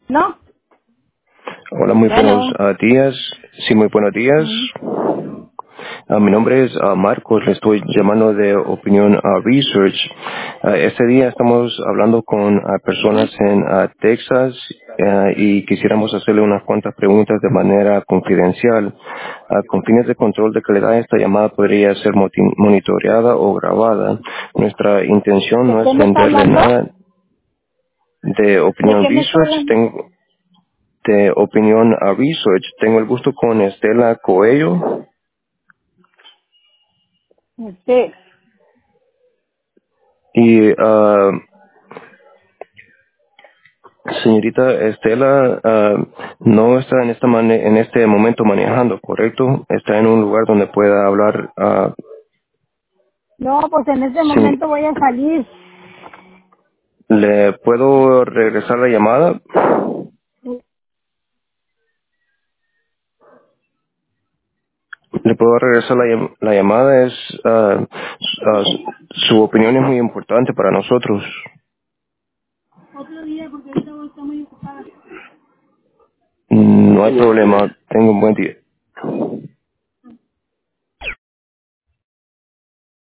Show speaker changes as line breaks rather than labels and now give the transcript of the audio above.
¿No?
Hola, muy buenos
Bueno.
días. Sí, muy buenos días.
Mm.
Mi nombre es Marcos, le estoy llamando de Opinión Research. Este día estamos hablando con personas en Texas y quisiéramos hacerle unas cuantas preguntas de manera confidencial. Con fines de control de calidad, esta llamada podría ser monitoreada o grabada. Nuestra intención
¿De
no es
qué me está
venderle
hablando?
nada de
¿De
Opinión
qué me está
Research.
hablando?
De Opinión Research. Tengo el gusto con Estela Coello.
Usted.
Y señorita Estela no está en este momento manejando, ¿correcto? Está en un lugar donde pueda hablar.
No, pues en este
Sin,
momento voy a salir.
¿Le puedo regresar la llamada? Le puedo regresar la llamada. Su opinión es muy importante para nosotros.
Otro día, porque ahorita voy a estar muy ocupada.
No hay problema. Tengo un buen día.